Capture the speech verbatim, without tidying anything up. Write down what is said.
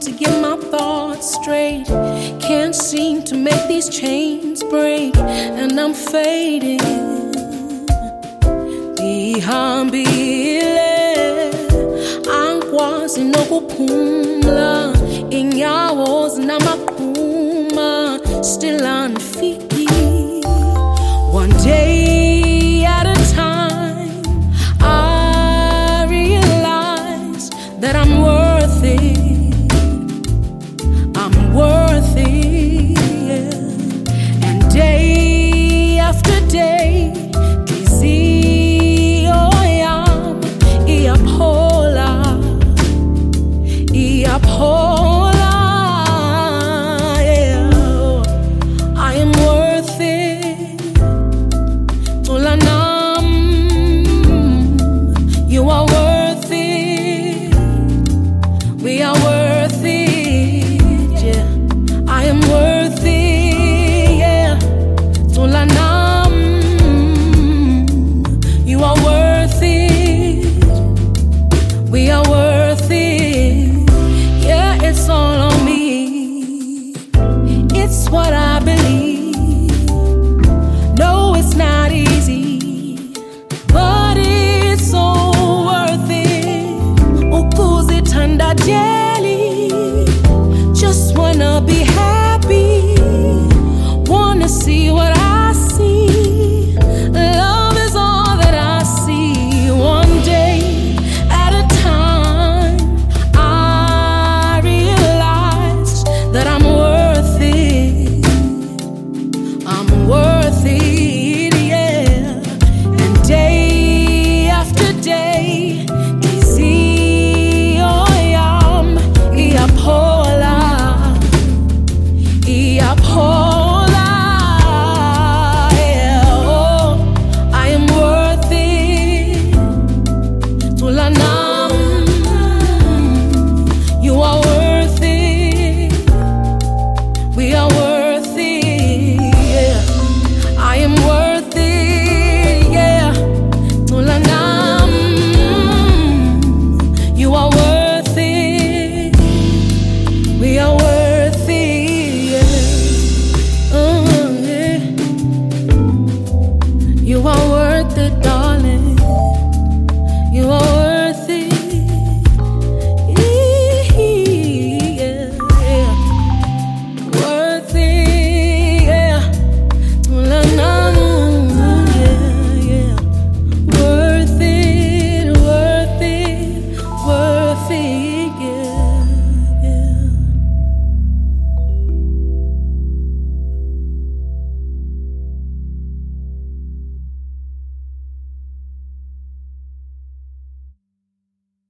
to get my thoughts straight. Can't seem to make these chains break, and I'm fading. Dihambile, angikwazi nokuphumla, inyawo zinamaqhuma, still undefeated. One day at a time, I realize that I'm worth it. I'm worth it, yeah. And day after day, dizzy oyam iyaphola, iyaphola, yeah. I am worth it. Tulanam, you are worth it. We are worth it, yeah. I am worth it, yeah. Tulanam, you are worth it. We are worth it, yeah. It's all on me. It's what I believe. No, it's not easy, but it's so worth it. Ukuzithanda daily, just wanna be happy, wanna see what I see. Love is all that I see. One day at a time, I realize that I'm worth it. I'm worth it, yeah. And day after day, dizzy oyam iyaphola, iyaphola, yeah. Oh, I am worth it. Tulanam, you are worth it. We are worth it, yeah. I am worth it, yeah. Tulanam, you are worth it. We are worth it, yeah. Uh, yeah. You are worth it, darling. You are